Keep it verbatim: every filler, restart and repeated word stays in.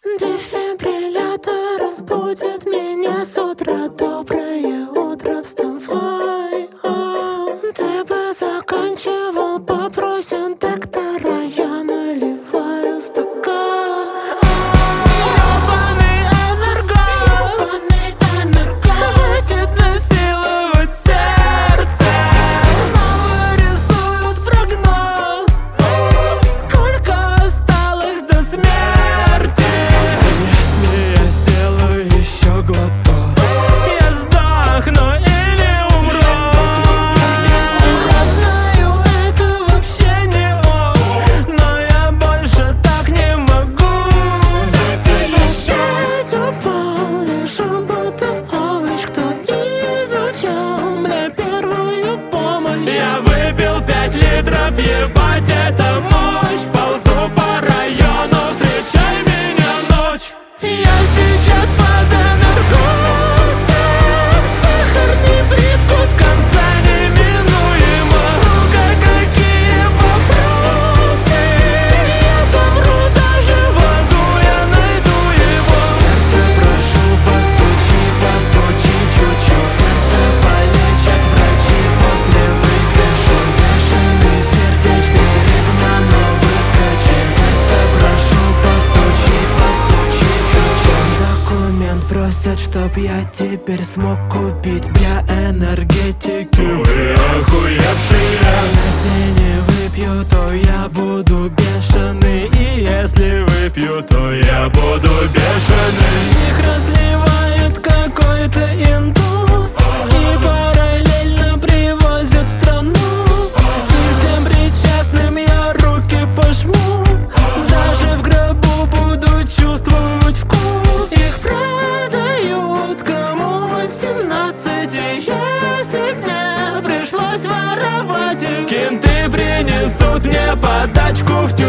Дефибриллятор разбудит меня с утра. Доброе утро, вставай. О, ты бы заканчивал, попросит доктора. Я наливаю стакан. Ёбаный энерго, ёбаный энерго, хватит насиловать сердце. Снова рисуют прогноз. Сколько осталось до смерти? Если я сделаю еще глоток, я сдохну или умру. Я знаю, это вообще не ок, но я больше так не могу. Ведь опять упал, лежу будто овощ. Кто изучал, бля, первую помощь? Я выпил пять литров, ебать, это мощь. Ползу по району, встречай меня ночь. Я сейчас под энергосом. Сахарный привкус конца неминуемо. Сука, какие вопросы. Я помру даже в аду, я найду его. Сердце, прошу, постучи, постучи чуть-чуть. Сердце полечат врачи после выпишут. Бешеный сердечный ритм, оно выскочит. Сердце, прошу, постучи, постучи чуть-чуть. Документ просят, чтоб я теперь смог купить, бля, энергетики. Вы охуевшие. Если не выпью, то я буду бешеный. И если выпью, то я буду бешеный. Их разливают какой-то интус и параллельно привозят в страну. И всем причастным я руки пожму. Даже в гробу буду чувствовать вкус. Их продают кому восемнадцать. И если б мне пришлось воровать их, кенты принесут мне подачку в